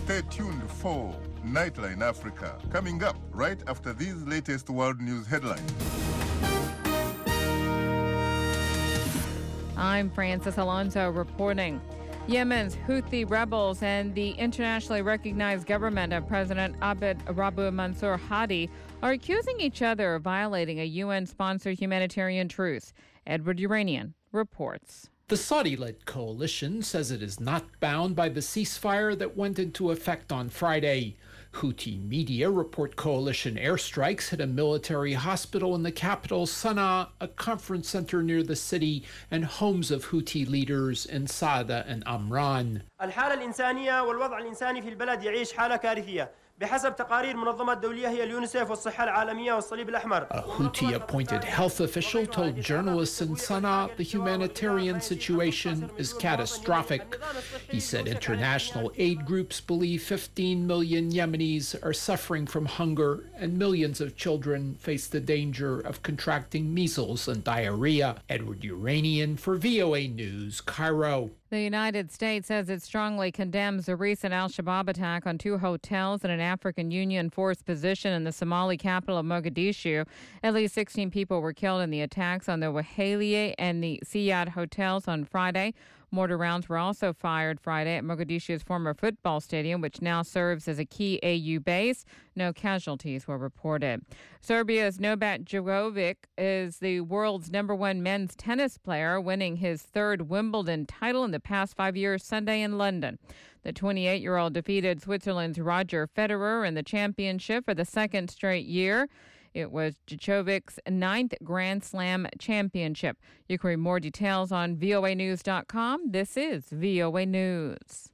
Stay tuned for Nightline Africa, coming up right after these latest world news headlines. I'm Francis Alonso reporting. Yemen's Houthi rebels and the internationally recognized government of President Abd Rabbu Mansur Hadi are accusing each other of violating a UN-sponsored humanitarian truce. Edward Uranian reports. The Saudi-led coalition says it is not bound by the ceasefire that went into effect on Friday. Houthi media report coalition airstrikes hit a military hospital in the capital, Sana'a, a conference center near the city, and homes of Houthi leaders in Saada and Amran. الحالة الإنسانية والوضع الإنساني في البلد يعيش حالة كارثية. بحسب تقارير منظمة الدولية هي اليونيسف والصحة العالمية والصليب الأحمر. A Houthi-appointed health official told journalists in Sana'a the humanitarian situation is catastrophic. He said international aid groups believe 15 million Yemenis are suffering from hunger and millions of children face the danger of contracting measles and diarrhea. Edward Uranian for VOA News, Cairo. The United States says it strongly condemns the recent al-Shabaab attack on 2 hotels and an African Union force position in the Somali capital of Mogadishu. At least 16 people were killed in the attacks on the Wahalia and the Siyad hotels on Friday. Mortar rounds were also fired Friday at Mogadishu's former football stadium, which now serves as a key AU base. No casualties were reported. Serbia's Novak Djokovic is the world's #1 men's tennis player, winning his 3rd Wimbledon title in the past 5 years Sunday in London. The 28-year-old defeated Switzerland's Roger Federer in the championship for the 2nd straight year. It was Djokovic's 9th Grand Slam championship. You can read more details on voanews.com. This is VOA News.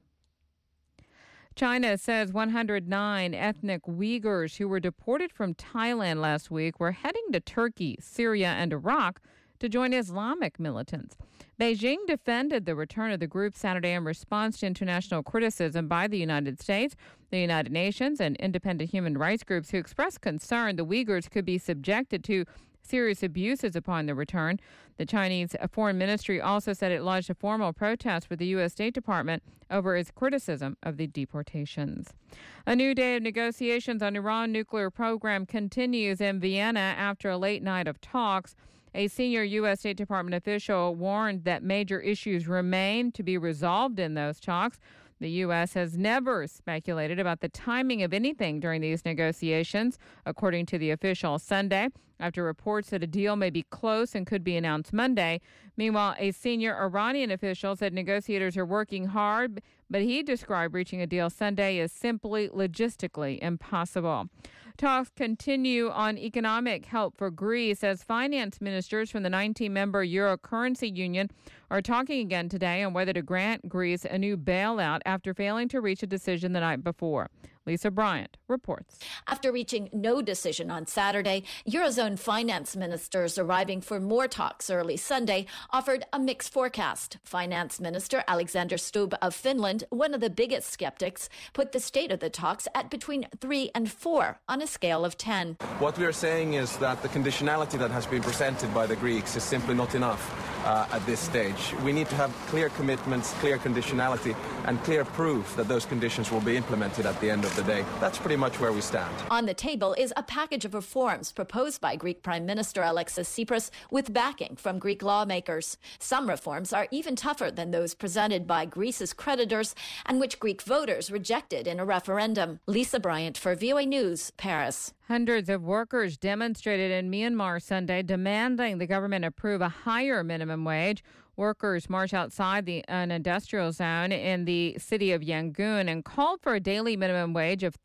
China says 109 ethnic Uyghurs who were deported from Thailand last week were heading to Turkey, Syria, and Iraq to join Islamic militants. Beijing defended the return of the group Saturday in response to international criticism by the United States, the United Nations, and independent human rights groups who expressed concern the Uyghurs could be subjected to serious abuses upon their return. The Chinese Foreign Ministry also said it lodged a formal protest with the U.S. State Department over its criticism of the deportations. A new day of negotiations on Iran nuclear program continues in Vienna after a late night of talks. A senior U.S. State Department official warned that major issues remain to be resolved in those talks. The U.S. has never speculated about the timing of anything during these negotiations, according to the official Sunday, after reports that a deal may be close and could be announced Monday. Meanwhile, a senior Iranian official said negotiators are working hard, but he described reaching a deal Sunday as simply logistically impossible. Talks continue on economic help for Greece as finance ministers from the 19-member Euro currency union are talking again today on whether to grant Greece a new bailout after failing to reach a decision the night before. Lisa Bryant reports. After reaching no decision on Saturday, Eurozone finance ministers arriving for more talks early Sunday offered a mixed forecast. Finance Minister Alexander Stubb of Finland, one of the biggest skeptics, put the state of the talks at between 3 and 4 on a scale of 10. What we are saying is that the conditionality that has been presented by the Greeks is simply not enough at this stage. We need to have clear commitments, clear conditionality, and clear proof that those conditions will be implemented at the end of the day. That's pretty much where we stand. On the table is a package of reforms proposed by Greek Prime Minister Alexis Tsipras with backing from Greek lawmakers. Some reforms are even tougher than those presented by Greece's creditors and which Greek voters rejected in a referendum. Lisa Bryant for VOA News, Paris. Hundreds of workers demonstrated in Myanmar Sunday demanding the government approve a higher minimum wage. Workers marched outside an industrial zone in the city of Yangon and called for a daily minimum wage of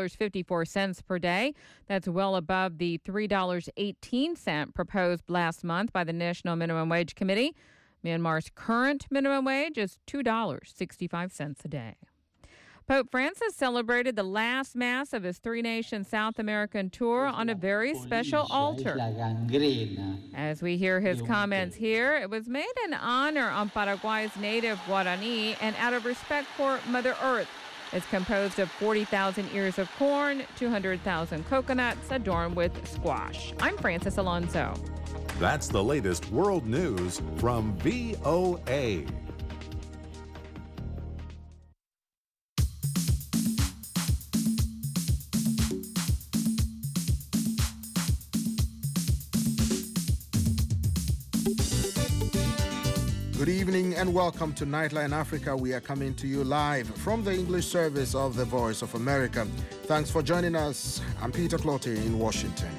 $3.54 per day. That's well above the $3.18 proposed last month by the National Minimum Wage Committee. Myanmar's current minimum wage is $2.65 a day. Pope Francis celebrated the last Mass of his three-nation South American tour on a very special altar. As we hear his comments here, it was made in honor of Paraguay's native Guarani and out of respect for Mother Earth. It's composed of 40,000 ears of corn, 200,000 coconuts adorned with squash. I'm Francis Alonso. That's the latest world news from VOA. Good evening and welcome to Nightline Africa. We are coming to you live from the English service of the Voice of America. Thanks for joining us. I'm Peter Clotte in Washington.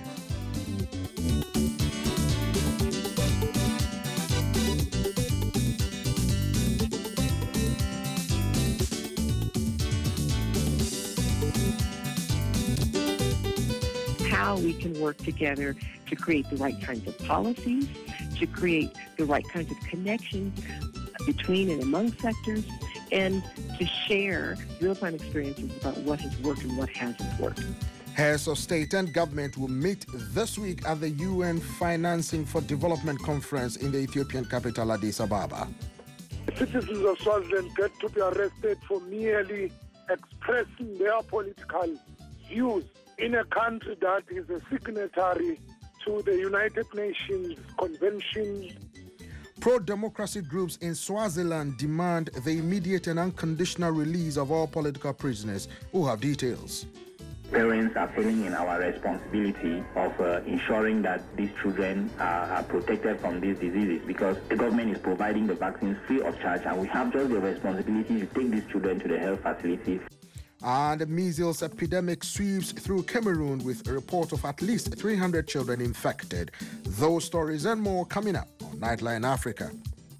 How we can work together to create the right kinds of policies, to create the right kinds of connections between and among sectors, and to share real-time experiences about what has worked and what hasn't worked. Heads of state and government will meet this week at the UN Financing for Development Conference in the Ethiopian capital, Addis Ababa. Citizens of Swaziland get to be arrested for merely expressing their political views in a country that is a signatory to the United Nations Convention. Pro-democracy groups in Swaziland demand the immediate and unconditional release of all political prisoners. Who have details? Parents are feeling in our responsibility of ensuring that these children are protected from these diseases, because the government is providing the vaccines free of charge, and we have just the responsibility to take these children to the health facilities. And the measles epidemic sweeps through Cameroon with a report of at least 300 children infected. Those stories and more coming up on Nightline Africa.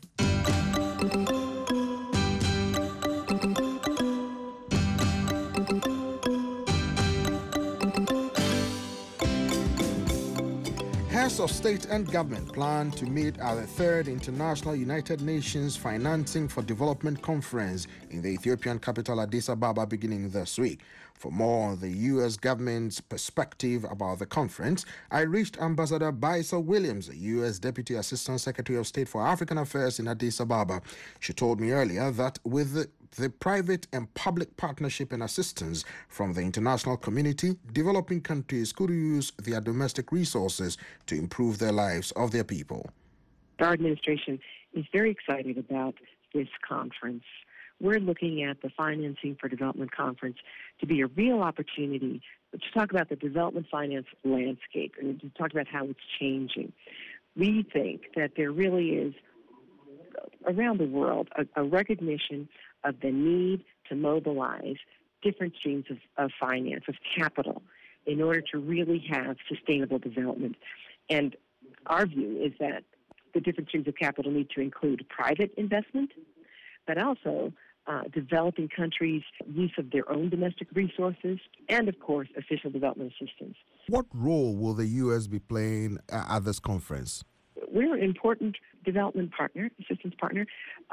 Heads of state and government plan to meet at the third International United Nations Financing for Development Conference in the Ethiopian capital Addis Ababa beginning this week. For more on the U.S. government's perspective about the conference, I reached Ambassador Baisa Williams, the U.S. Deputy Assistant Secretary of State for African Affairs in Addis Ababa. She told me earlier that with the private and public partnership and assistance from the international community, developing countries could use their domestic resources to improve their lives of their people. Our administration is very excited about this conference. We're looking at the Financing for Development Conference to be a real opportunity to talk about the development finance landscape and to talk about how it's changing. We think that there really is, around the world, a recognition of the need to mobilize different streams of finance, of capital, in order to really have sustainable development. And our view is that the different streams of capital need to include private investment, but also developing countries' use of their own domestic resources, and, of course, official development assistance. What role will the U.S. be playing at this conference? We're an important development partner, assistance partner,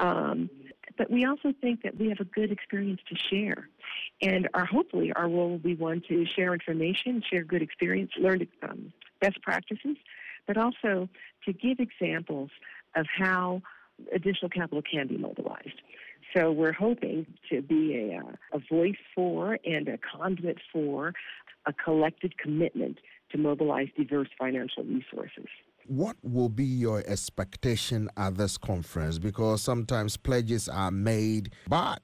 but we also think that we have a good experience to share. And hopefully our role will be one to share information, share good experience, learn best practices, but also to give examples of how additional capital can be mobilized. So we're hoping to be a voice for and a conduit for a collective commitment to mobilize diverse financial resources. What will be your expectation at this conference? Because sometimes pledges are made, but,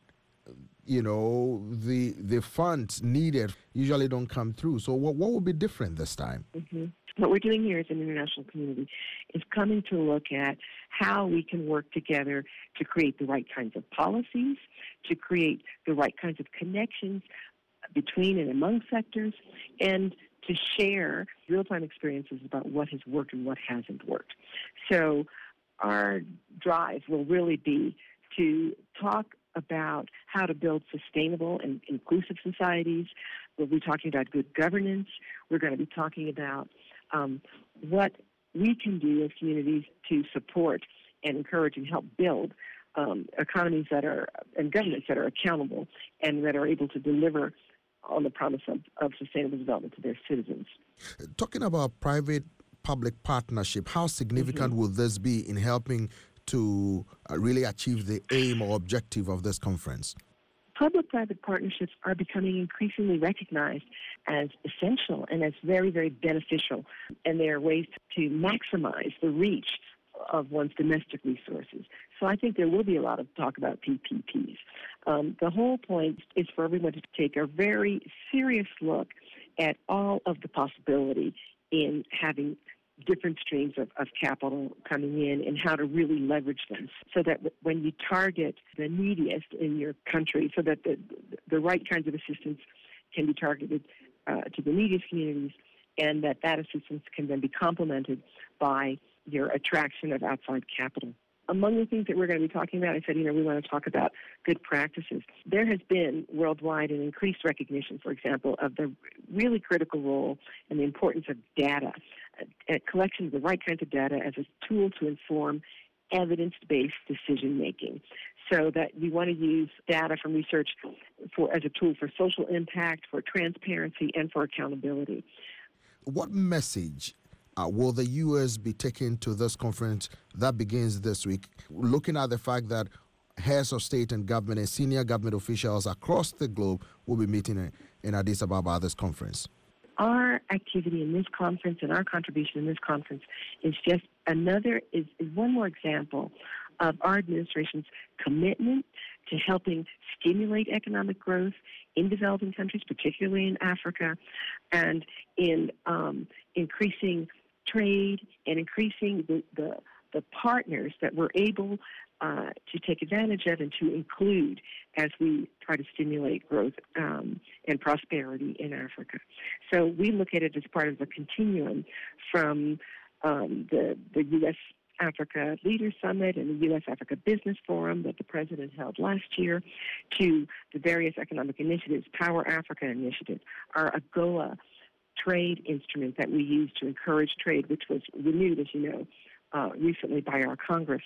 the funds needed usually don't come through. So what will be different this time? Mm-hmm. What we're doing here as an international community is coming to look at how we can work together to create the right kinds of policies, to create the right kinds of connections between and among sectors, and to share real-time experiences about what has worked and what hasn't worked. So our drive will really be to talk about how to build sustainable and inclusive societies. We'll be talking about good governance. We're going to be talking about what we can do as communities to support and encourage and help build economies and governments that are accountable and that are able to deliver on the promise of sustainable development to their citizens. Talking about private-public partnership, how significant will this be in helping to really achieve the aim or objective of this conference? Public-private partnerships are becoming increasingly recognized as essential and as very, very beneficial, and they are ways to maximize the reach of one's domestic resources. So I think there will be a lot of talk about PPPs. The whole point is for everyone to take a very serious look at all of the possibility in having different streams of capital coming in and how to really leverage them so that when you target the neediest in your country, so that the right kinds of assistance can be targeted to the neediest communities, and that assistance can then be complemented by your attraction of outside capital. Among the things that we're going to be talking about, I said, we want to talk about good practices. There has been worldwide an increased recognition, for example, of the really critical role and the importance of data, a collection of the right kinds of data as a tool to inform evidence-based decision-making. So that you want to use data from research as a tool for social impact, for transparency, and for accountability. What message will the U.S. be taking to this conference that begins this week, looking at the fact that heads of state and government and senior government officials across the globe will be meeting in Addis Ababa at this conference? Our activity in this conference and our contribution in this conference is just is one more example of our administration's commitment to helping stimulate economic growth in developing countries, particularly in Africa, and in increasing trade and increasing the partners that we're able to take advantage of and to include as we try to stimulate growth and prosperity in Africa. So we look at it as part of a continuum from the U.S. Africa Leaders Summit and the U.S. Africa Business Forum that the President held last year to the various economic initiatives, Power Africa Initiative, our AGOA trade instrument that we use to encourage trade, which was renewed, as you know, recently by our Congress,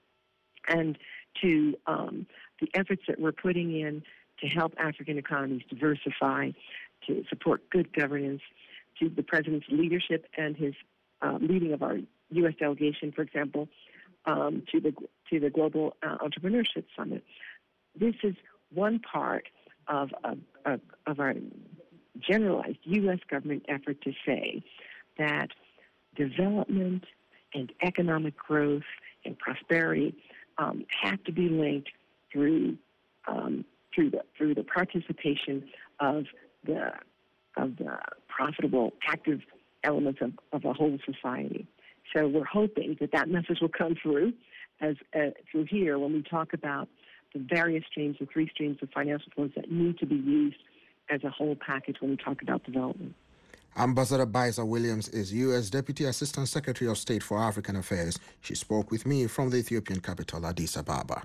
and to the efforts that we're putting in to help African economies diversify, to support good governance, to the President's leadership and his leading of our U.S. delegation, for example, to the Global Entrepreneurship Summit. This is one part of our generalized U.S. government effort to say that development and economic growth and prosperity have to be linked through the participation of the profitable, active elements of a whole society. So we're hoping that message will come through through here when we talk about the various streams, the three streams of financial flows that need to be used as a whole package when we talk about development. Ambassador Baisa Williams is U.S. Deputy Assistant Secretary of State for African Affairs. She spoke with me from the Ethiopian capital, Addis Ababa.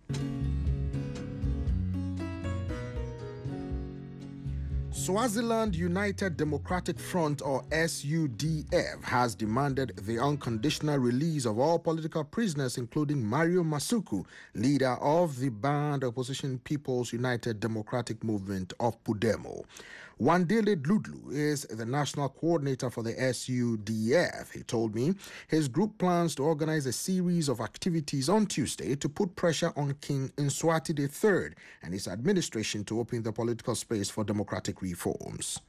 Swaziland United Democratic Front, or SUDF, has demanded the unconditional release of all political prisoners, including Mario Masuku, leader of the banned opposition People's United Democratic Movement of Pudemo. Wandile Dludlu is the national coordinator for the SUDF. He told me his group plans to organize a series of activities on Tuesday to put pressure on King Mswati III and his administration to open the political space for democratic reforms.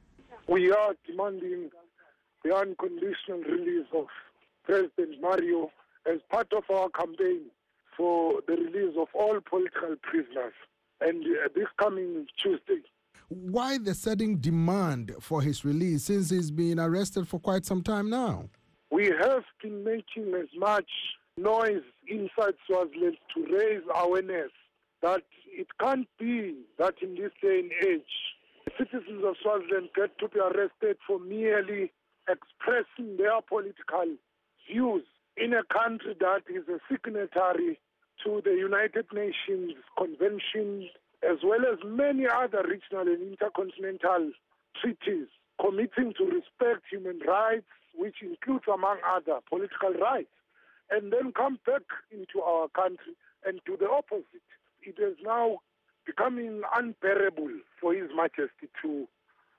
We are demanding the unconditional release of President Mario as part of our campaign for the release of all political prisoners, and this coming Tuesday. Why the sudden demand for his release since he's been arrested for quite some time now? We have been making as much noise inside Swaziland to raise awareness that it can't be that in this day and age, citizens of Swaziland get to be arrested for merely expressing their political views in a country that is a signatory to the United Nations Convention, as well as many other regional and intercontinental treaties committing to respect human rights, which includes, among other, political rights, and then come back into our country and do the opposite. It is now becoming unbearable for His Majesty to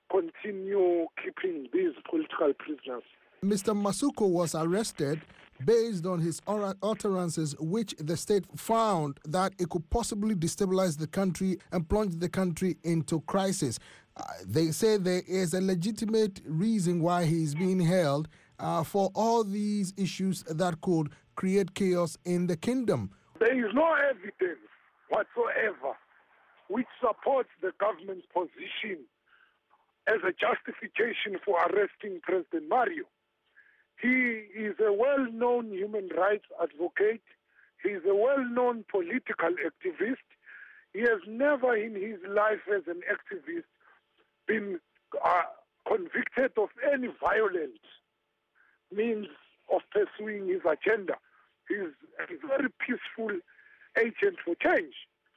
continue keeping these political prisoners. Mr. Masuku was arrested based on his utterances, which the state found that it could possibly destabilize the country and plunge the country into crisis. They say there is a legitimate reason why he's being held for all these issues that could create chaos in the kingdom. There is no evidence whatsoever which supports the government's position as a justification for arresting President Mario. He is a well-known human rights advocate. He is a well-known political activist. He has never in his life as an activist been convicted of any violent means of pursuing his agenda. He's a very peaceful agent for change.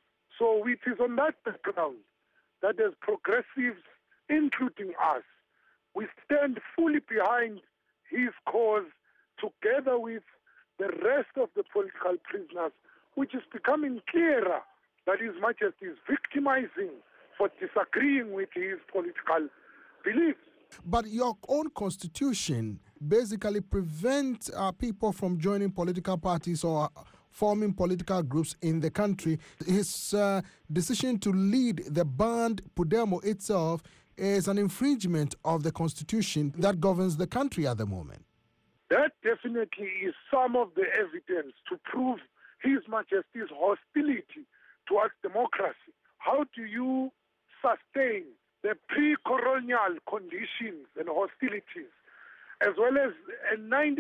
So it is on that background that as progressives, including us, we stand fully behind his cause together with the rest of the political prisoners, which is becoming clearer that His Majesty is victimizing for disagreeing with his political beliefs. But your own constitution basically prevents people from joining political parties or forming political groups in the country. His decision to lead the band Pudemo itself is an infringement of the constitution that governs the country at the moment. That definitely is some of the evidence to prove His Majesty's hostility towards democracy. How do you sustain the pre-colonial conditions and hostilities, as well as a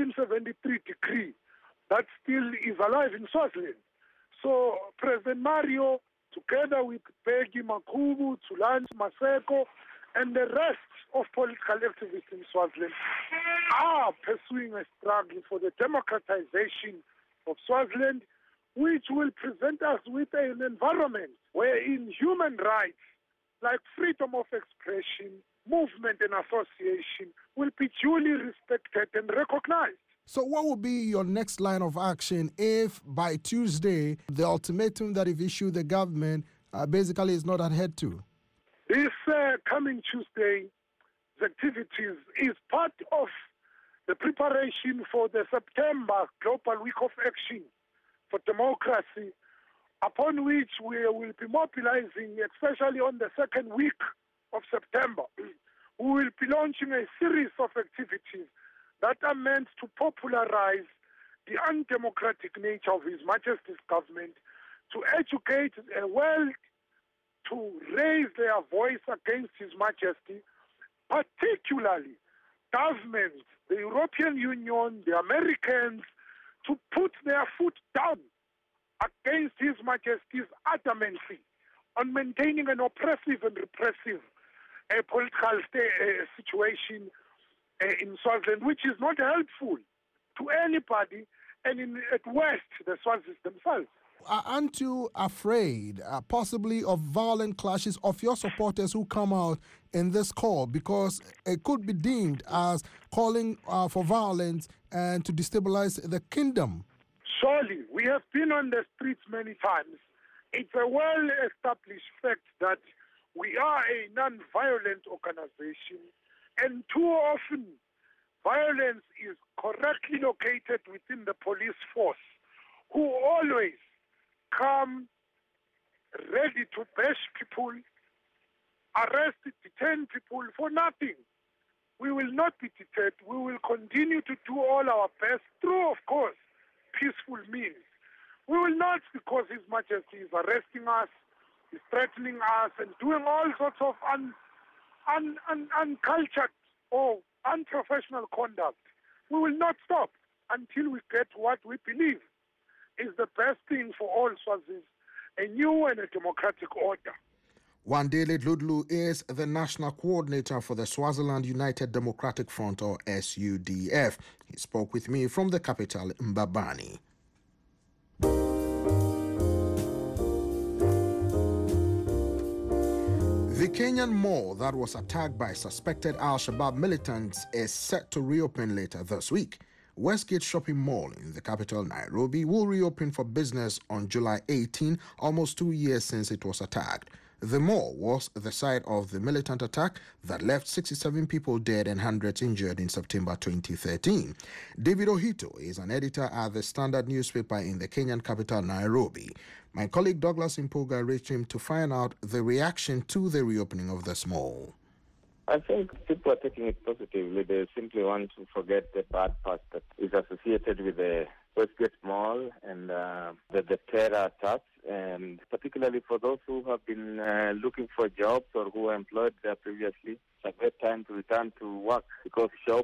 1973 decree that still is alive in Swaziland? So President Mario, together with Bheki Makhubu, Thulan Maseko, and the rest of political activists in Swaziland are pursuing a struggle for the democratization of Swaziland, which will present us with an environment wherein human rights like freedom of expression, movement and association will be duly respected and recognized. So what will be your next line of action if by Tuesday the ultimatum that you've issued the government basically is not adhered to? This coming Tuesday's activities is part of the preparation for the September Global Week of Action for Democracy, upon which we will be mobilizing, especially on the second week of September. We will be launching a series of activities that are meant to popularize the undemocratic nature of His Majesty's government, to educate the world, to raise their voice against His Majesty, particularly governments, the European Union, the Americans, to put their foot down against His Majesty's adamancy on maintaining an oppressive and repressive political situation in Swaziland, which is not helpful to anybody, and at worst, the Swazis themselves. Aren't you afraid possibly of violent clashes of your supporters who come out in this call, because it could be deemed as calling for violence and to destabilize the kingdom? Surely, we have been on the streets many times. It's a well-established fact that we are a non-violent organization, and too often violence is correctly located within the police force, who always come ready to bash people, arrest, detain people for nothing. We will not be deterred. We will continue to do all our best through, of course, peaceful means. We will not, because His Majesty is arresting us, is threatening us, and doing all sorts of uncultured or unprofessional conduct. We will not stop until we get what we believe is the best thing for all Swazis, a new and a democratic order. Wandile Dludlu is the national coordinator for the Swaziland United Democratic Front, or SUDF. He spoke with me from the capital, Mbabane. The Kenyan mall that was attacked by suspected Al-Shabaab militants is set to reopen later this week. Westgate Shopping Mall in the capital, Nairobi, will reopen for business on July 18, almost 2 years since it was attacked. The mall was the site of the militant attack that left 67 people dead and hundreds injured in September 2013. David Ohito is an editor at the Standard newspaper in the Kenyan capital, Nairobi. My colleague Douglas Impoga reached him to find out the reaction to the reopening of the mall. I think people are taking it positively. They simply want to forget the bad past that is associated with the Westgate Mall and the terror attacks, and particularly for those who have been looking for jobs or who were employed there previously. It's a great time to return to work because shops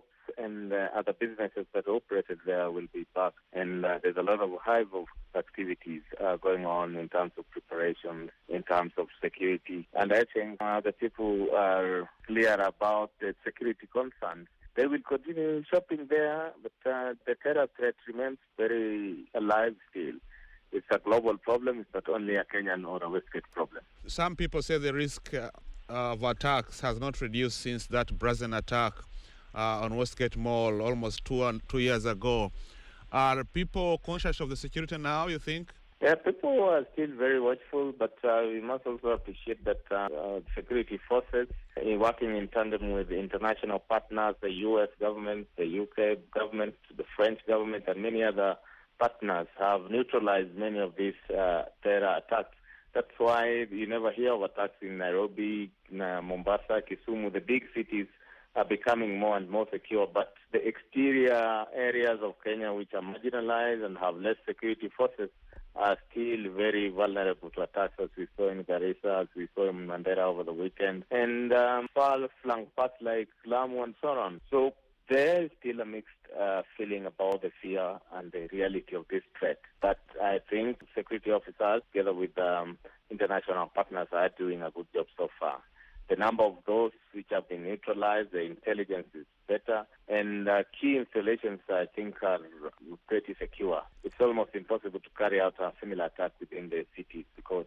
and other businesses that operated there will be back. And there's a lot of hive of activities going on in terms of preparation, in terms of security. And I think the people are clear about the security concerns. They will continue shopping there, but the terror threat remains very alive still. It's a global problem. It's not only a Kenyan or a Westgate problem. Some people say the risk of attacks has not reduced since that brazen attack on Westgate Mall almost 2 years ago. Are people conscious of the security now, you think? Yeah, people are still very watchful, but we must also appreciate that security forces, working in tandem with the international partners, the U.S. government, the U.K. government, the French government, and many other partners, have neutralized many of these terror attacks. That's why you never hear of attacks in Nairobi, Mombasa, Kisumu. The big cities are becoming more and more secure, but the exterior areas of Kenya, which are marginalized and have less security forces, are still very vulnerable to attacks, as we saw in Garissa, as we saw in Mandera over the weekend, and far-flung parts like Lamu and so on. So there is still a mixed feeling about the fear and the reality of this threat. But I think security officers, together with international partners, are doing a good job so far. The number of those which have been neutralized, the intelligence is better, and key installations, I think, are pretty secure. It's almost impossible to carry out a similar attack within the cities because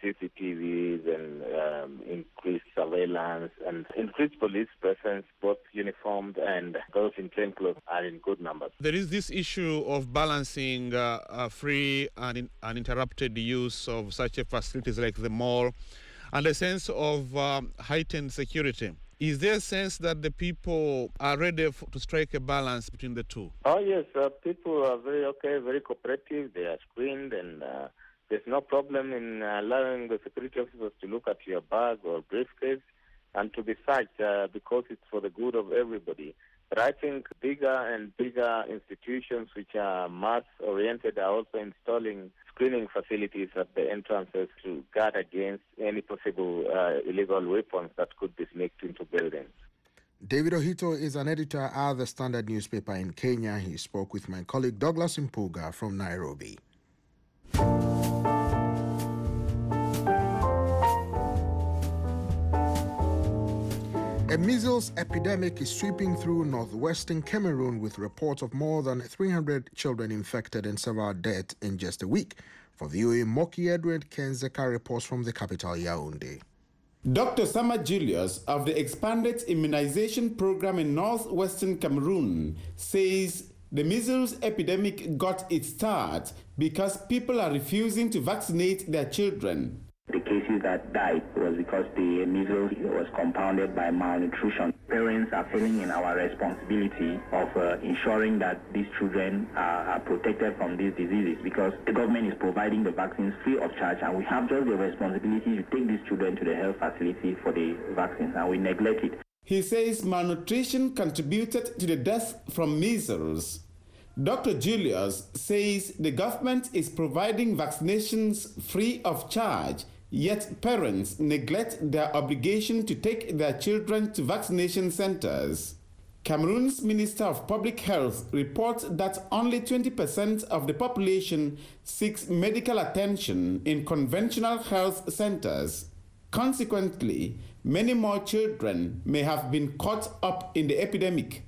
CCTVs and increased surveillance and increased police presence, both uniformed and those in plainclothes, are in good numbers. There is this issue of balancing free and uninterrupted use of such facilities like the mall and a sense of heightened security. Is there a sense that the people are ready to strike a balance between the two? Oh, yes. People are very cooperative. They are screened, and there's no problem in allowing the security officers to look at your bag or briefcase and to be searched because it's for the good of everybody. But I think bigger and bigger institutions which are mass-oriented are also installing screening facilities at the entrances to guard against any possible illegal weapons that could be sneaked into buildings. David Ohito is an editor at the Standard newspaper in Kenya. He spoke with my colleague Douglas Mpuga from Nairobi. A measles epidemic is sweeping through northwestern Cameroon with reports of more than 300 children infected and several deaths in just a week. For VOA, Moki Edward Kenzeka reports from the capital, Yaoundé. Dr. Sama Julius of the Expanded Immunization Program in northwestern Cameroon says the measles epidemic got its start because people are refusing to vaccinate their children. The cases that died was because the measles was compounded by malnutrition. Parents are failing in our responsibility of ensuring that these children are protected from these diseases because the government is providing the vaccines free of charge, and we have just the responsibility to take these children to the health facility for the vaccines, and we neglect it. He says malnutrition contributed to the death from measles. Dr. Julius says the government is providing vaccinations free of charge, yet parents neglect their obligation to take their children to vaccination centers. Cameroon's Minister of Public Health reports that only 20% of the population seeks medical attention in conventional health centers. Consequently, many more children may have been caught up in the epidemic.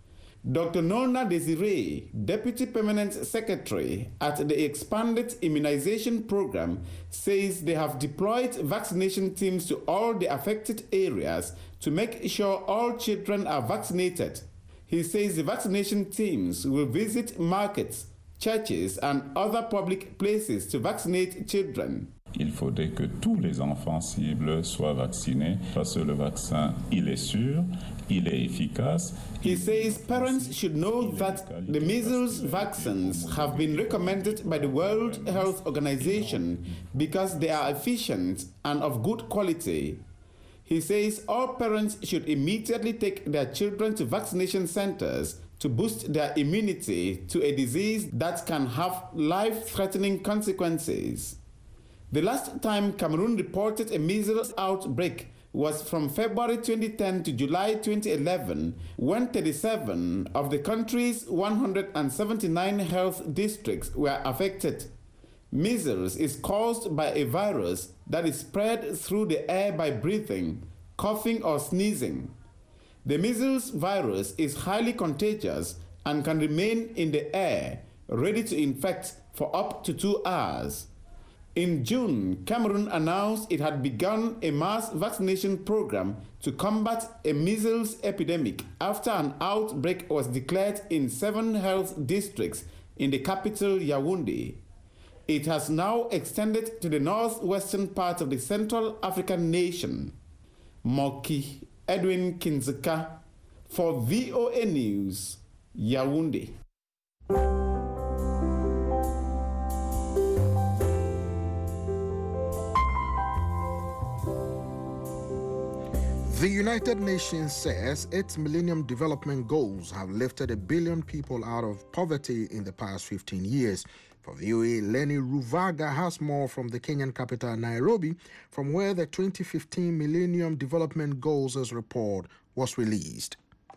Dr. Nona Desiree, Deputy Permanent Secretary at the Expanded Immunization Program, says they have deployed vaccination teams to all the affected areas to make sure all children are vaccinated. He says the vaccination teams will visit markets, churches, and other public places to vaccinate children. Il faudrait que tous les enfants cibles soient vaccinés parce que le vaccin, il est sûr, il est efficace. He says parents should know that the measles vaccines have been recommended by the World Health Organization because they are efficient and of good quality. He says all parents should immediately take their children to vaccination centers to boost their immunity to a disease that can have life-threatening consequences. The last time Cameroon reported a measles outbreak was from February 2010 to July 2011, when 37 of the country's 179 health districts were affected. Measles is caused by a virus that is spread through the air by breathing, coughing, or sneezing. The measles virus is highly contagious and can remain in the air, ready to infect for up to 2 hours. In June, Cameroon announced it had begun a mass vaccination program to combat a measles epidemic after an outbreak was declared in 7 health districts in the capital, Yaoundé. It has now extended to the northwestern part of the Central African nation. Moki Edwin Kinzeka for VOA News, Yaoundé. The United Nations says its Millennium Development Goals have lifted 1 billion people out of poverty in the past 15 years. For VOA, Lenny Ruvaga has more from the Kenyan capital, Nairobi, from where the 2015 Millennium Development Goals report was released.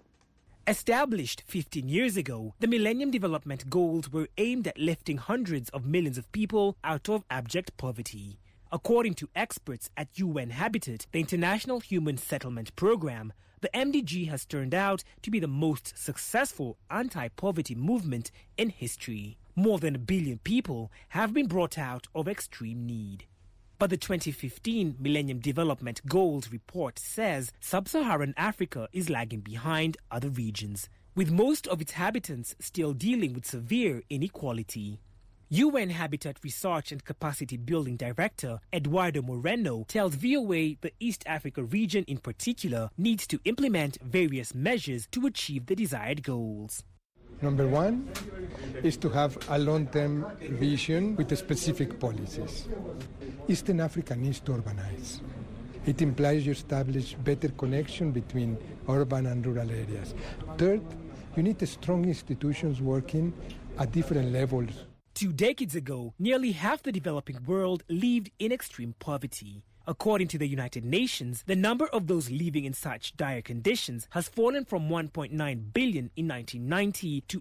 Established 15 years ago, the Millennium Development Goals were aimed at lifting hundreds of millions of people out of abject poverty. According to experts at UN Habitat, the International Human Settlement Program, the MDG has turned out to be the most successful anti-poverty movement in history. More than 1 billion people have been brought out of extreme need. But the 2015 Millennium Development Goals report says sub-Saharan Africa is lagging behind other regions, with most of its inhabitants still dealing with severe inequality. UN Habitat Research and Capacity Building Director Eduardo Moreno tells VOA the East Africa region in particular needs to implement various measures to achieve the desired goals. Number one is to have a long-term vision with specific policies. Eastern Africa needs to urbanize. It implies you establish better connection between urban and rural areas. Third, you need strong institutions working at different levels. 2 decades ago, nearly half the developing world lived in extreme poverty. According to the United Nations, the number of those living in such dire conditions has fallen from 1.9 billion in 1990 to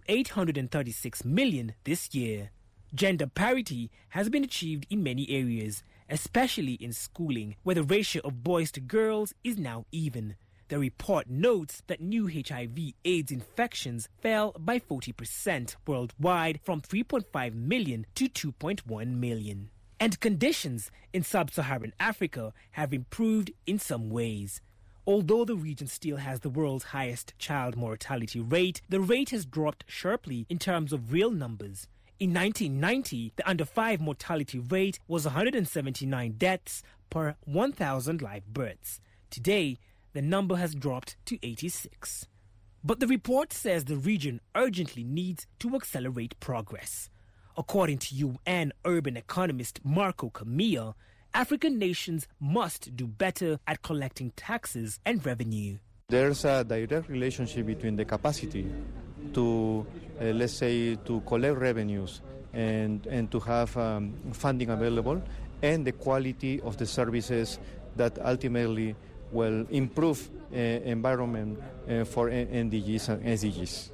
836 million this year. Gender parity has been achieved in many areas, especially in schooling, where the ratio of boys to girls is now even. The report notes that new HIV/AIDS infections fell by 40% worldwide from 3.5 million to 2.1 million. And conditions in sub-Saharan Africa have improved in some ways. Although the region still has the world's highest child mortality rate, the rate has dropped sharply in terms of real numbers. In 1990, the under-5 mortality rate was 179 deaths per 1,000 live births. Today, the number has dropped to 86. But the report says the region urgently needs to accelerate progress. According to UN urban economist Marco Camilla, African nations must do better at collecting taxes and revenue. There's a direct relationship between the capacity to, let's say, to collect revenues and to have funding available, and the quality of the services that ultimately will improve environment for NDGs and SDGs.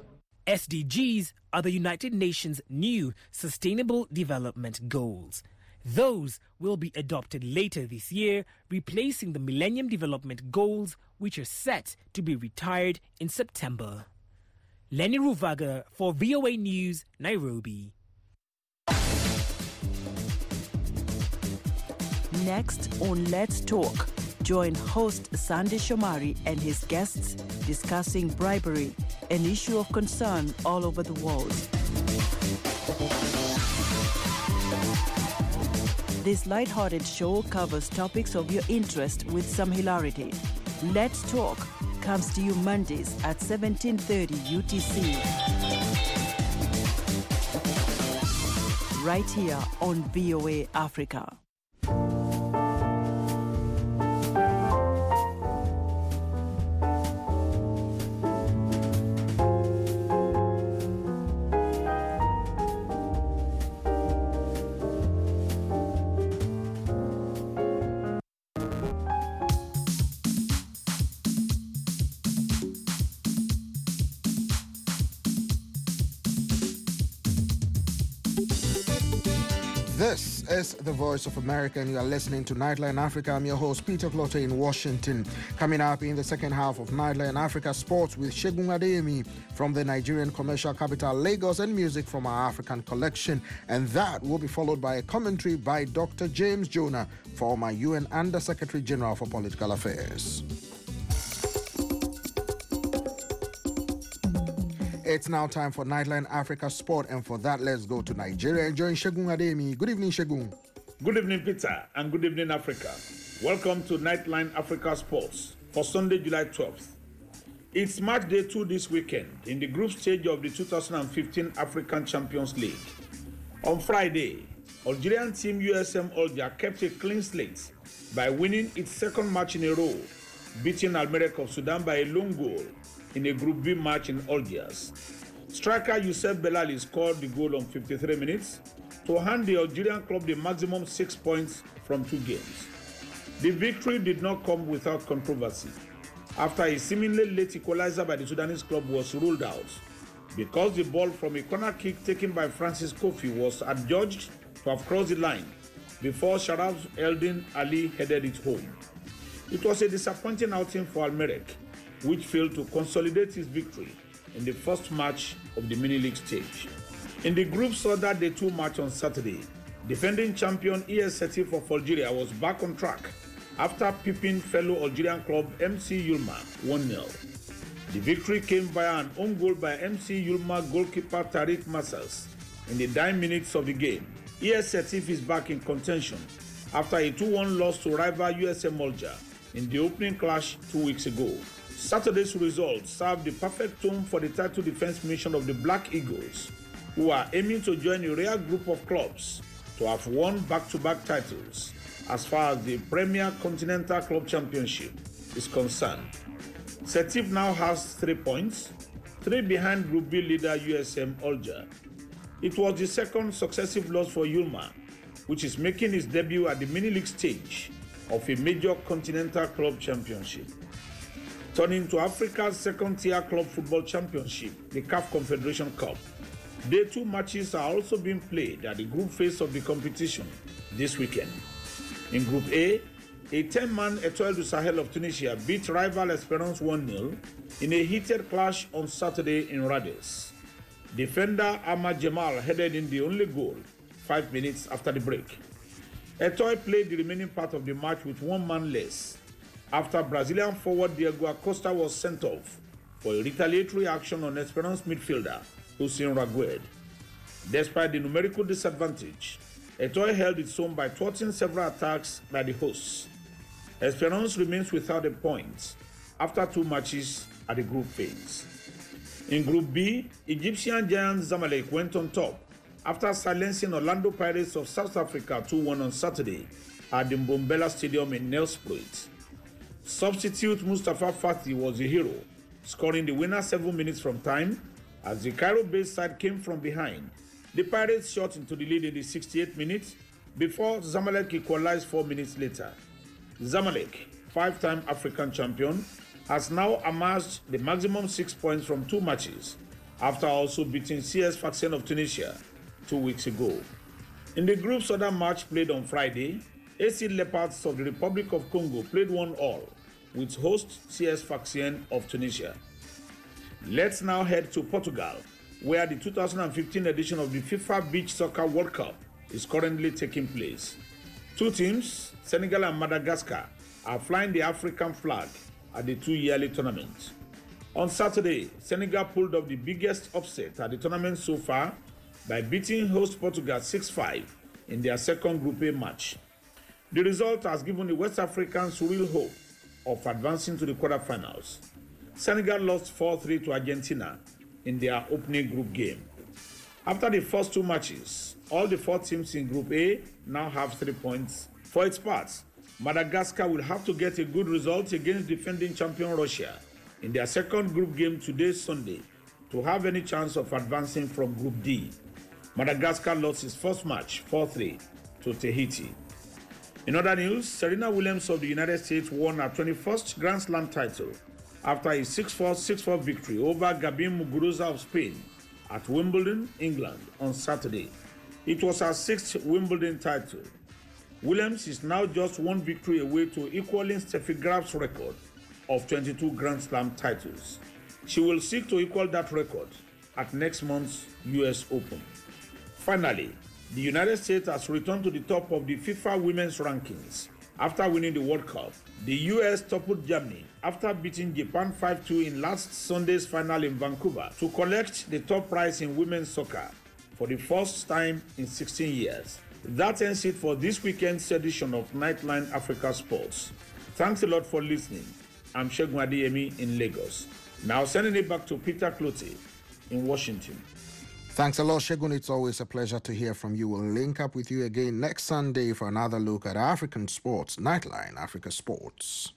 SDGs are the United Nations' new Sustainable Development Goals. Those will be adopted later this year, replacing the Millennium Development Goals, which are set to be retired in September. Lenny Ruvaga for VOA News, Nairobi. Next on Let's Talk, join host Sandy Shomari and his guests discussing bribery, an issue of concern all over the world. This lighthearted show covers topics of your interest with some hilarity. Let's Talk comes to you Mondays at 17:30 UTC. Right here on VOA Africa. This is the Voice of America, and you are listening to Nightline Africa. I'm your host, Peter Clotte in Washington. Coming up in the second half of Nightline Africa Sports with Segun Adeyemi from the Nigerian commercial capital, Lagos, and music from our African collection. And that will be followed by a commentary by Dr. James Jonah, former UN Under-Secretary General for Political Affairs. It's now time for Nightline Africa Sport, and for that, let's go to Nigeria and join Segun Adeyemi. Good evening, Segun. Good evening, Peter, and good evening, Africa. Welcome to Nightline Africa Sports for Sunday, July 12th. It's match day 2 this weekend in the group stage of the 2015 African Champions League. On Friday, Algerian team USM Alger kept a clean slate by winning its second match in a row, beating Al-Merrikh of Sudan by a lone goal in a Group B match in Algiers. Striker Youssef Belali scored the goal on 53 minutes to hand the Algerian club the maximum 6 points from 2 games. The victory did not come without controversy after a seemingly late equalizer by the Sudanese club was ruled out because the ball from a corner kick taken by Francis Kofi was adjudged to have crossed the line before Sharaf Eldin Ali headed it home. It was a disappointing outing for Al-Merrikh, which failed to consolidate his victory in the first match of the mini-league stage. In the group Saturday Day 2 match on Saturday, defending champion ES Setif of Algeria was back on track after pipping fellow Algerian club MC Yulma 1-0. The victory came via an own goal by MC Yulma goalkeeper Tariq Massas in the dying minutes of the game. ES Setif is back in contention after a 2-1 loss to rival USM Alger in the opening clash 2 weeks ago. Saturday's results served the perfect tone for the title defense mission of the Black Eagles, who are aiming to join a rare group of clubs to have won back-to-back titles as far as the Premier Continental Club Championship is concerned. Setif now has 3 points, 3 behind Group B leader USM Alger. It was the second successive loss for Yulma, which is making its debut at the mini-league stage of a major continental club championship. Turning to Africa's second-tier club football championship, the CAF Confederation Cup. Day 2 matches are also being played at the group phase of the competition this weekend. In Group A, a 10-man Etoile du Sahel of Tunisia beat rival Esperance 1-0 in a heated clash on Saturday in Rades. Defender Ahmad Jamal headed in the only goal 5 minutes after the break. Etoile played the remaining part of the match with 1 man less after Brazilian forward Diego Acosta was sent off for a retaliatory action on Esperance midfielder Hussein Ragued. Despite the numerical disadvantage, Etoile held its own by thwarting several attacks by the hosts. Esperance remains without a point after 2 matches at the group phase. In Group B, Egyptian giant Zamalek went on top after silencing Orlando Pirates of South Africa 2-1 on Saturday at the Mbombela Stadium in Nelspruit. Substitute Mustafa Fathi was a hero, scoring the winner 7 minutes from time as the Cairo-based side came from behind. The Pirates shot into the lead in the 68th minute before Zamalek equalized 4 minutes later. Zamalek, 5-time African champion, has now amassed the maximum 6 points from 2 matches after also beating CS Sfaxien of Tunisia 2 weeks ago. In the group's other match played on Friday, AC Leopards of the Republic of Congo played 1-1 with host CS Sfaxien of Tunisia. Let's now head to Portugal, where the 2015 edition of the FIFA Beach Soccer World Cup is currently taking place. 2 teams, Senegal and Madagascar, are flying the African flag at the 2-yearly tournament. On Saturday, Senegal pulled off the biggest upset at the tournament so far by beating host Portugal 6-5 in their second Group A match. The result has given the West Africans real hope of advancing to the quarterfinals. Senegal lost 4-3 to Argentina in their opening group game. After the first 2 matches, all the 4 teams in Group A now have 3 points. For its part, Madagascar will have to get a good result against defending champion Russia in their second group game today, Sunday, to have any chance of advancing from Group D. Madagascar lost its first match 4-3 to Tahiti. In other news, Serena Williams of the United States won her 21st Grand Slam title after a 6-4, 6-4 victory over Gabin Muguruza of Spain at Wimbledon, England on Saturday. It was her 6th Wimbledon title. Williams is now just one victory away to equaling Steffi Graf's record of 22 Grand Slam titles. She will seek to equal that record at next month's US Open. Finally, the United States has returned to the top of the FIFA Women's rankings. After winning the World Cup, the US toppled Germany after beating Japan 5-2 in last Sunday's final in Vancouver to collect the top prize in women's soccer for the first time in 16 years. That ends it for this weekend's edition of Nightline Africa Sports. Thanks a lot for listening. I'm Segun Adeyemi in Lagos. Now sending it back to Peter Cloutey in Washington. Thanks a lot, Segun. It's always a pleasure to hear from you. We'll link up with you again next Sunday for another look at African sports. Nightline Africa Sports.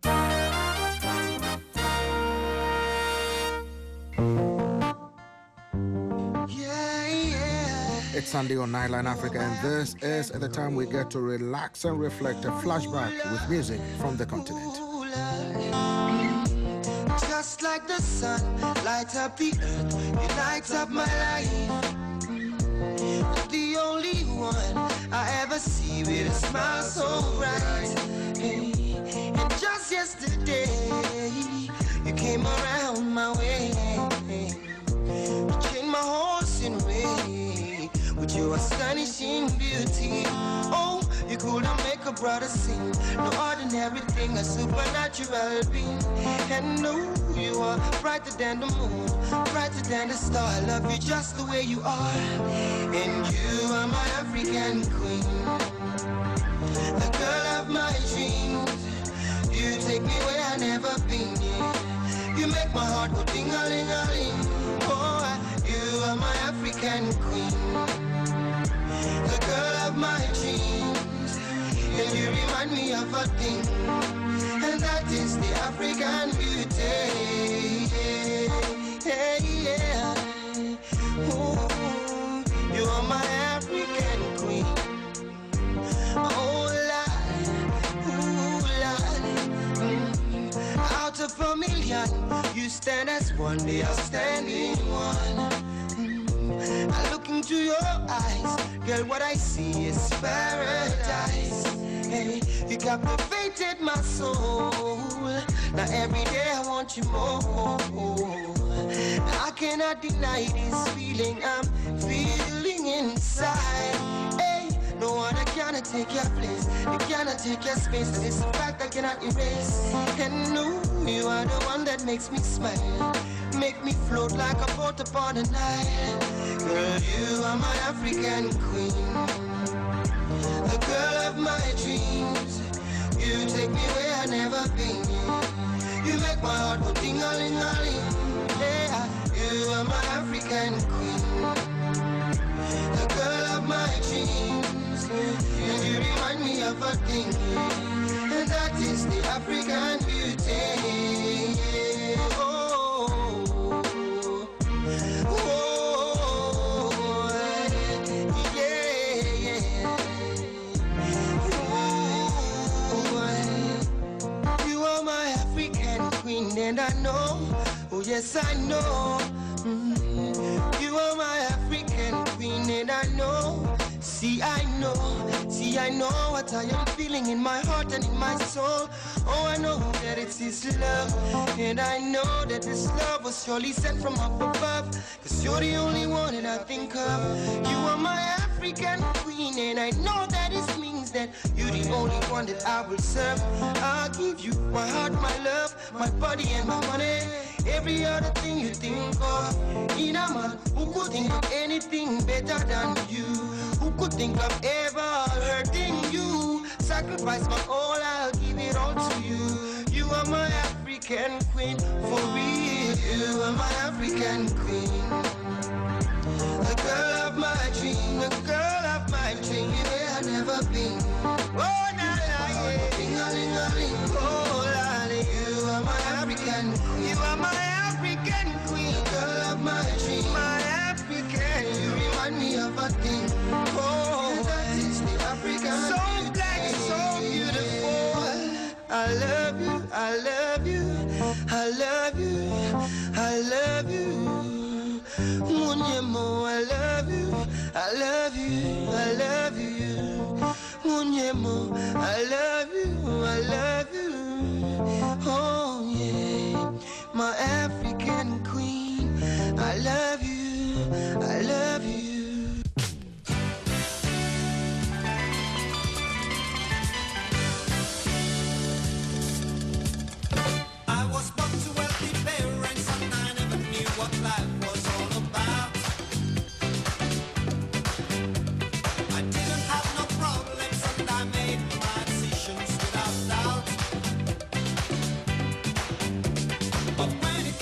It's Sunday on Nightline Africa, and this is the time we get to relax and reflect, a flashback with music from the continent. Just like the sun, light up the earth, you light up my life. The only one I ever see with a smile so bright. And just yesterday, you came around my way. You changed my horse in way with your astonishing beauty. Oh, you couldn't make a brother sing. No ordinary thing, a supernatural being. And no, you are brighter than the moon, brighter than the star. I love you just the way you are. And you are my African queen, the girl of my dreams. You take me where I never been. You make my heart go ding-a-ling-a-ling. Oh, you are my African queen, the girl of my dreams. And you remind me of a thing, and that is the African beauty. Yeah, yeah. Ooh, you are my African queen. Oh, Lord, out of a million, you stand as one, the outstanding one. I look into your eyes, girl, what I see is paradise. Hey, you captivated my soul. Now every day I want you more. I cannot deny this feeling I'm feeling inside. Hey, no one cannot take your place. You cannot take your space. This is a fact I cannot erase. And no, you are the one that makes me smile, make me float like a boat upon the Nile. Girl, you are my African queen, the girl of my dreams. You take me where I never been. You make my heart go ding-a-ling-a-ling. Yeah, you are my African queen, the girl of my dreams. And you remind me of a thing, and that is the African beauty. Oh, oh, yeah, yeah. Ooh, you are my African queen, and I know, oh yes I know. You are my African queen, and I know. See, I know what I am feeling in my heart and in my soul. Oh, I know that it's His love, and I know that this love was surely sent from up above. Cause you're the only one that I think of. You are my African queen, and I know that it means that you're the only one that I will serve. I'll give you my heart, my love, my body and my money. Every other thing you think of. In a man who could think of anything better than you, who could think of ever hurting you. Sacrifice my all, I'll give it all to you. You are my African queen, for real. You are my African queen, the girl of my dream, the girl of my dream. Where I've never been. Oh, nah, yeah. Ding-a-ling-a-ling. Oh, lolly. You are my African queen. You are my African queen, the girl of my dream, my African. You remind me of a thing. Oh, that is the African. So black, so beautiful. I love you, I love you, I love you, I love you. Munyemo, I love you, I love you. I love you, I love you. Oh yeah, my African queen. I love you, I love you. I was born to wealthy parents and I never knew what life was all about. I didn't have no problems and I made my decisions without doubt. But when it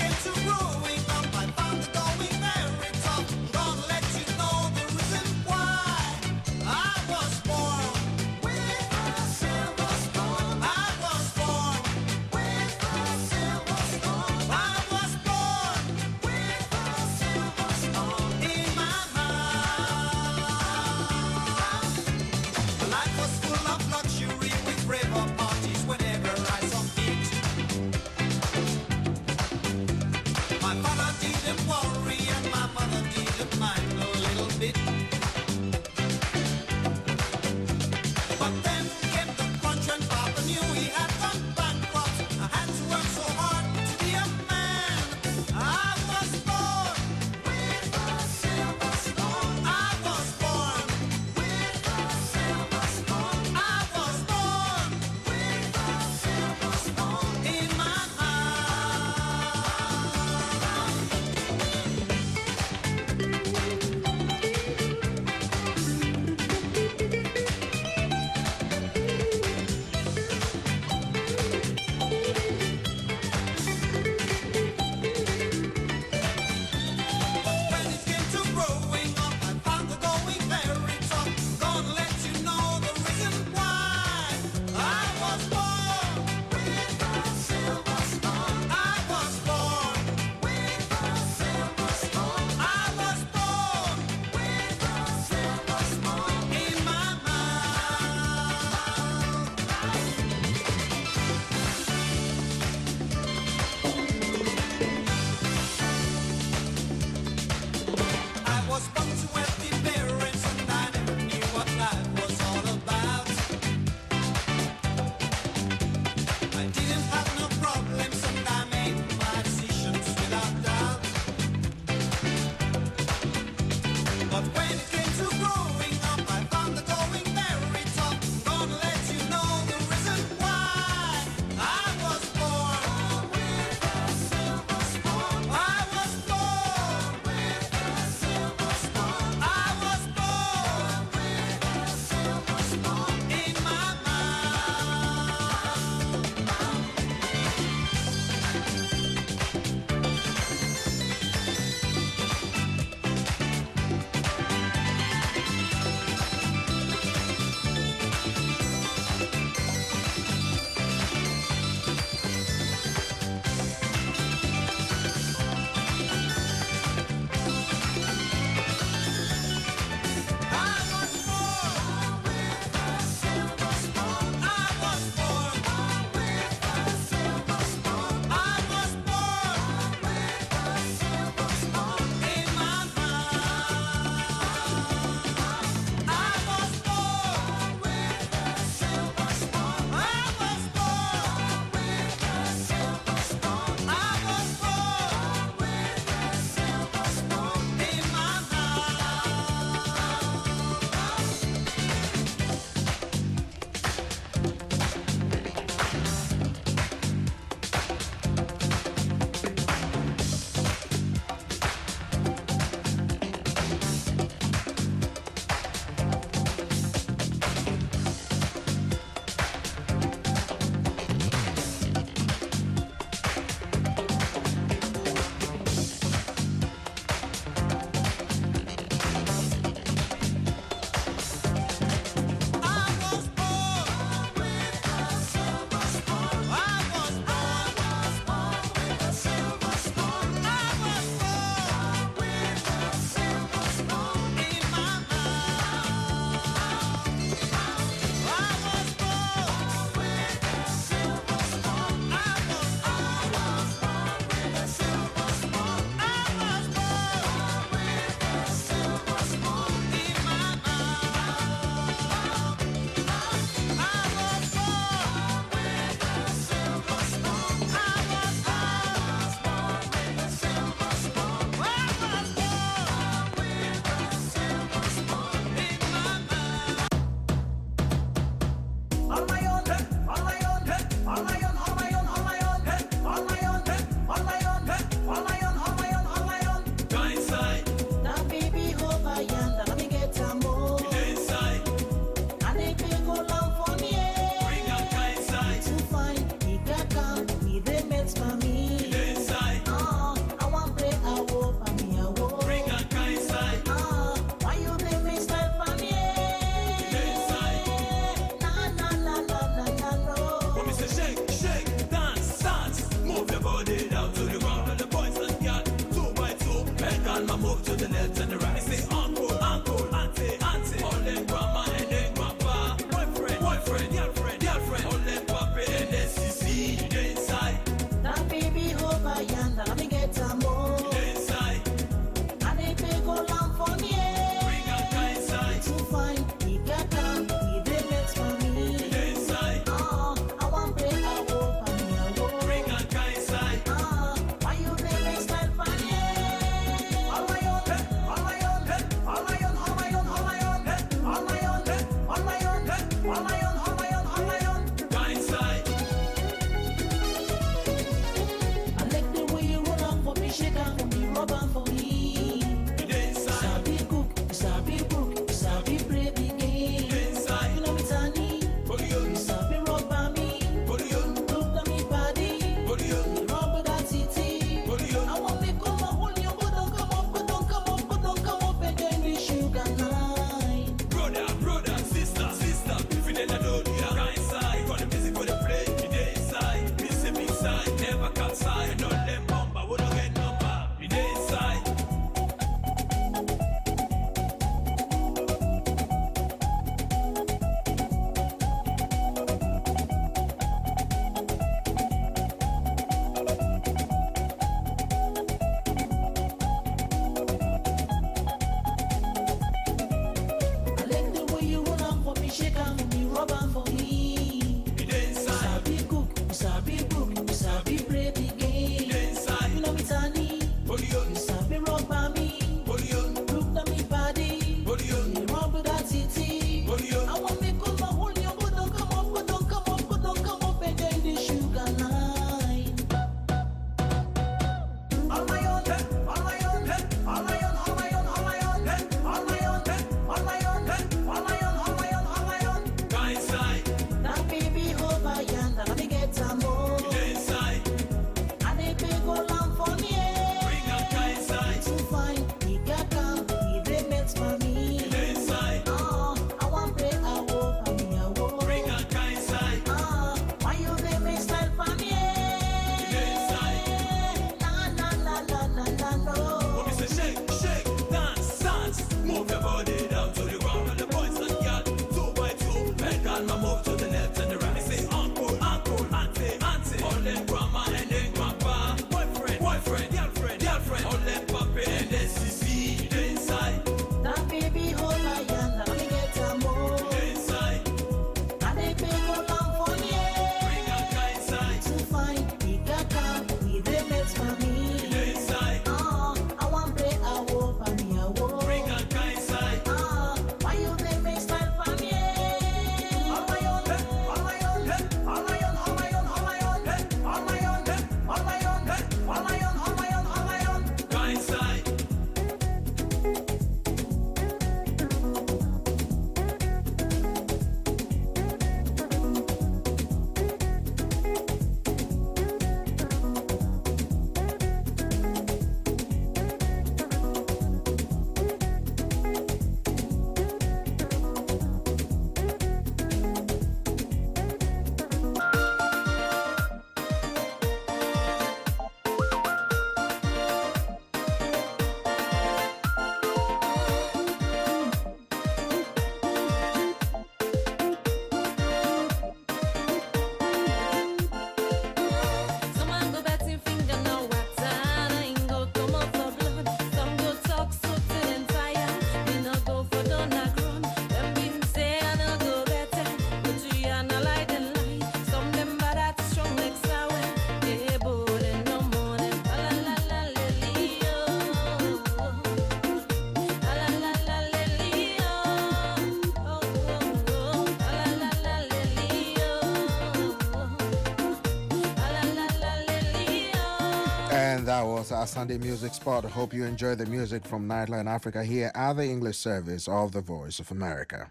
And that was our Sunday music spot. Hope you enjoy the music from Nightline Africa here at the English service of the Voice of America.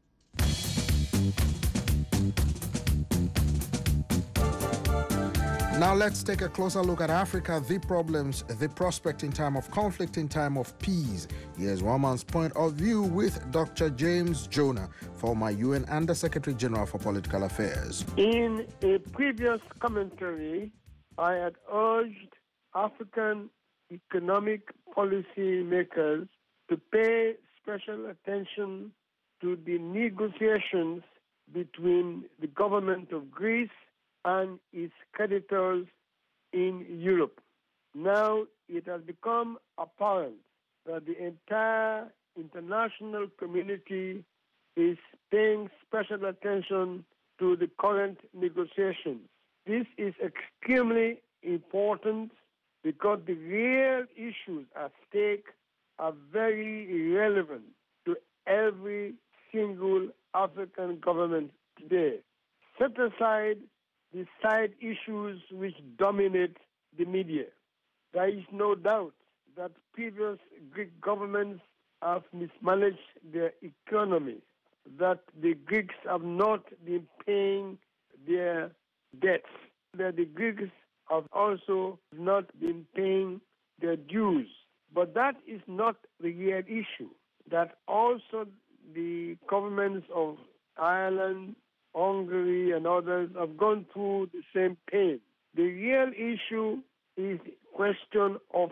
Now let's take a closer look at Africa, the problems, the prospect in time of conflict, in time of peace. Here's one man's point of view with Dr. James Jonah, former UN Under-Secretary General for Political Affairs. In a previous commentary, I had urged African economic policy makers to pay special attention to the negotiations between the government of Greece and its creditors in Europe. Now it has become apparent that the entire international community is paying special attention to the current negotiations. This is extremely important because the real issues at stake are very relevant to every single African government today. Set aside the side issues which dominate the media. There is no doubt that previous Greek governments have mismanaged their economy, that the Greeks have not been paying their debts, that the Greeks have also not been paying their dues. But that is not the real issue. That also the governments of Ireland, Hungary, and others have gone through the same pain. The real issue is the question of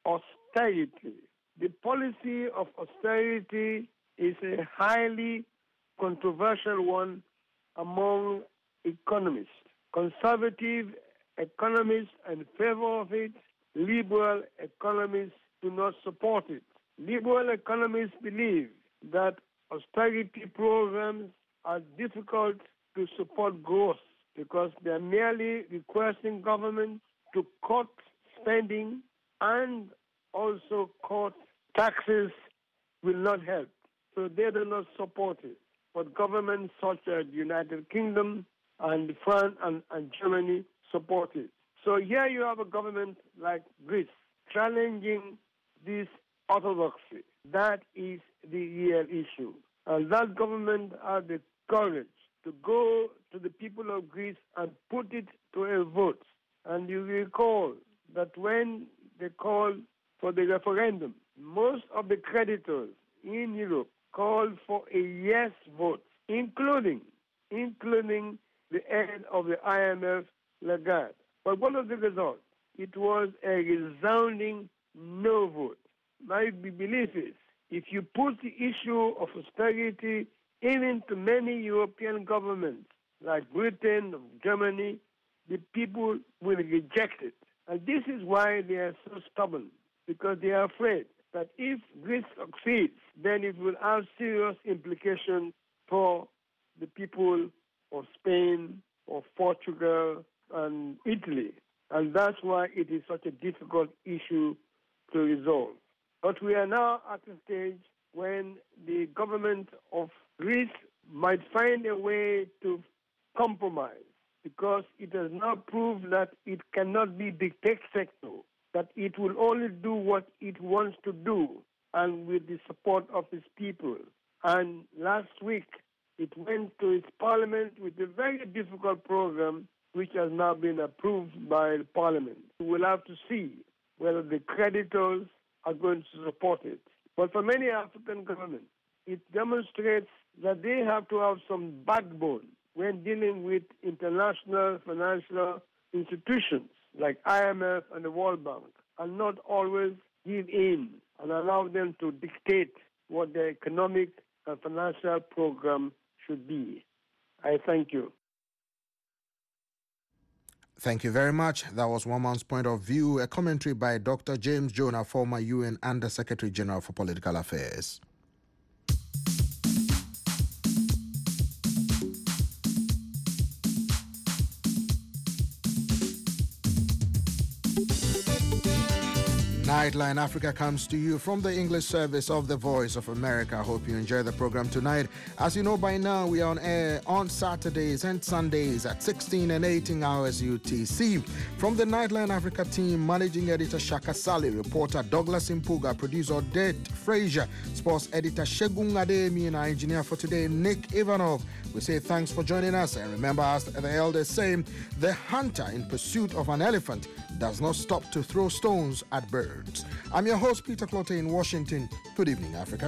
austerity. The policy of austerity is a highly controversial one among economists. Conservative economists are in favor of it. Liberal economists do not support it. Liberal economists believe that austerity programs are difficult to support growth because they are merely requesting governments to cut spending and also cut taxes will not help. So they do not support it. But governments such as the United Kingdom and France and Germany support it. So here you have a government like Greece challenging this orthodoxy. That is the real issue. And that government has the courage to go to the people of Greece and put it to a vote. And you recall that when they called for the referendum, most of the creditors in Europe called for a yes vote, including the head of the IMF, Lagarde. But what was the result? It was a resounding no vote. My belief is, if you put the issue of austerity even to many European governments, like Britain, Germany, the people will reject it. And this is why they are so stubborn, because they are afraid that if Greece succeeds, then it will have serious implications for the people of Spain, of Portugal, and Italy. And that's why it is such a difficult issue to resolve. But we are now at a stage when the government of Greece might find a way to compromise, because it has now proved that it cannot be dictatorial, that it will only do what it wants to do, and with the support of its people. And last week, it went to its parliament with a very difficult program, which has now been approved by the parliament. We'll have to see whether the creditors are going to support it. But for many African governments, it demonstrates that they have to have some backbone when dealing with international financial institutions like IMF and the World Bank, and not always give in and allow them to dictate what their economic and financial program should be. I thank you. Thank you very much. That was one man's point of view, a commentary by Dr. James Jonah, former UN Under-Secretary General for Political Affairs. Nightline Africa comes to you from the English service of the Voice of America. I hope you enjoy the program tonight. As you know by now, we are on air on Saturdays and Sundays at 16 and 18 hours UTC. From the Nightline Africa team, Managing Editor Shaka Sali, reporter Douglas Impuga, producer Odette Frazier, sports editor Shegun Ademi, and our engineer for today, Nick Ivanov. We say thanks for joining us, and remember, as the elders say, the hunter in pursuit of an elephant does not stop to throw stones at birds. I'm your host, Peter Clotte in Washington. Good evening, Africa.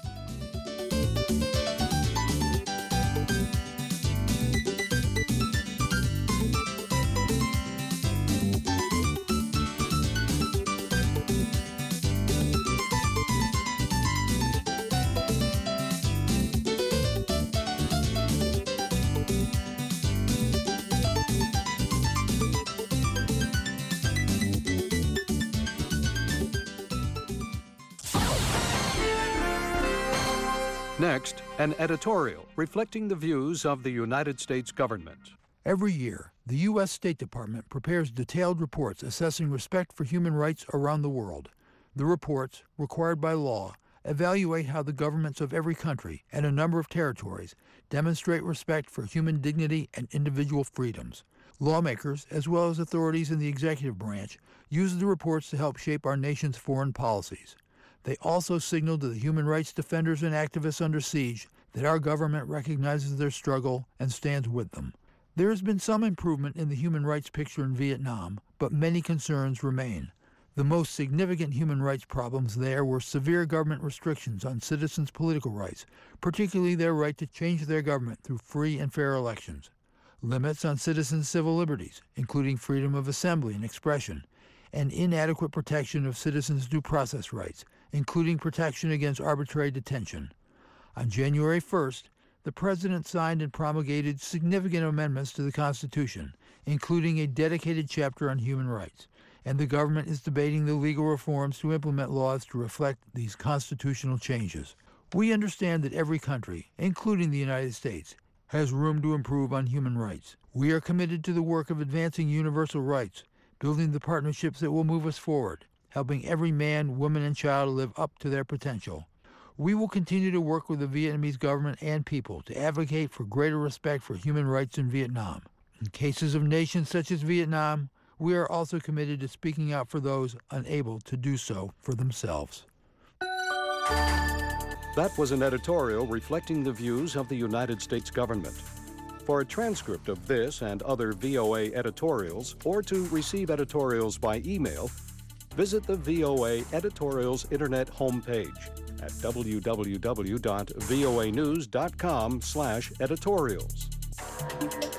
Next, an editorial reflecting the views of the United States government. Every year, the U.S. State Department prepares detailed reports assessing respect for human rights around the world. The reports, required by law, evaluate how the governments of every country and a number of territories demonstrate respect for human dignity and individual freedoms. Lawmakers, as well as authorities in the executive branch, use the reports to help shape our nation's foreign policies. They also signal to the human rights defenders and activists under siege that our government recognizes their struggle and stands with them. There has been some improvement in the human rights picture in Vietnam, but many concerns remain. The most significant human rights problems there were severe government restrictions on citizens' political rights, particularly their right to change their government through free and fair elections, limits on citizens' civil liberties, including freedom of assembly and expression, and inadequate protection of citizens' due process rights, including protection against arbitrary detention. On January 1st, the President signed and promulgated significant amendments to the Constitution, including a dedicated chapter on human rights, and the government is debating the legal reforms to implement laws to reflect these constitutional changes. We understand that every country, including the United States, has room to improve on human rights. We are committed to the work of advancing universal rights, building the partnerships that will move us forward, helping every man, woman, and child live up to their potential. We will continue to work with the Vietnamese government and people to advocate for greater respect for human rights in Vietnam. In cases of nations such as Vietnam, we are also committed to speaking out for those unable to do so for themselves. That was an editorial reflecting the views of the United States government. For a transcript of this and other VOA editorials, or to receive editorials by email, visit the VOA Editorials Internet homepage at www.voanews.com/editorials.